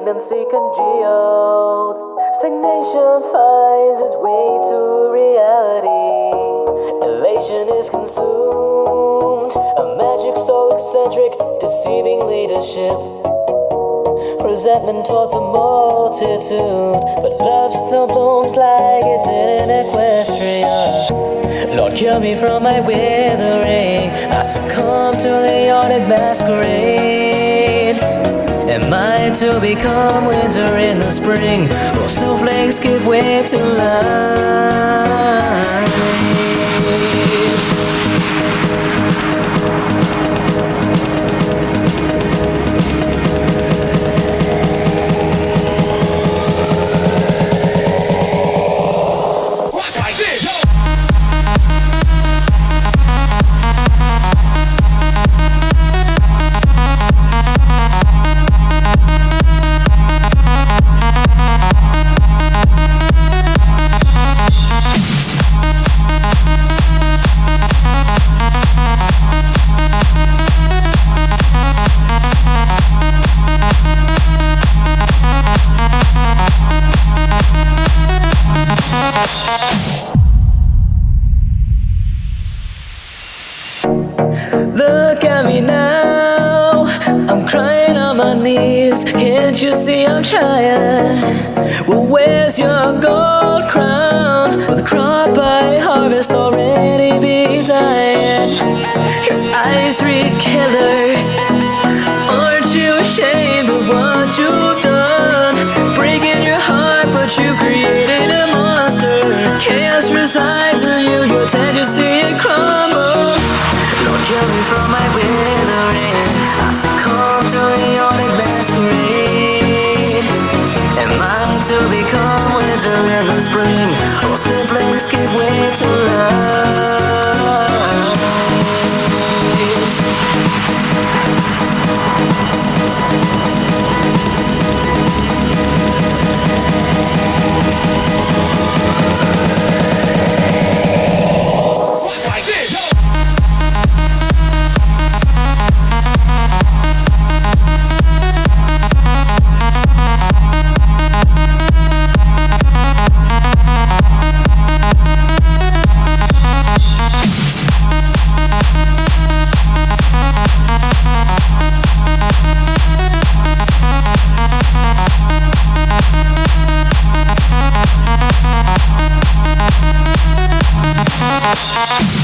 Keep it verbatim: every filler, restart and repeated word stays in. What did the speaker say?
pregnancy congealed. Stagnation finds its way to reality. Elation is consumed. A magic so eccentric, deceiving leadership. Resentment towards the multitude, but love still blooms like it did in Equestria. Lord, cure me from my withering. I succumb to the audit masquerade. Am I to become winter in the spring? Will snowflakes give way to life? Look at me now, I'm crying on my knees. Can't you see I'm trying? Well, where's your gold crown? With the crop I harvest already be dying. Your eyes read killer. Aren't you ashamed of what you've done? Breaking your heart, but you created a monster. Chaos resides in you, your tendency it crumbles. Lord, cure me from my withering. I succumb to the audit masquerade. Am I to become winter in the spring? Or snowflakes give way to love? We'll be right back.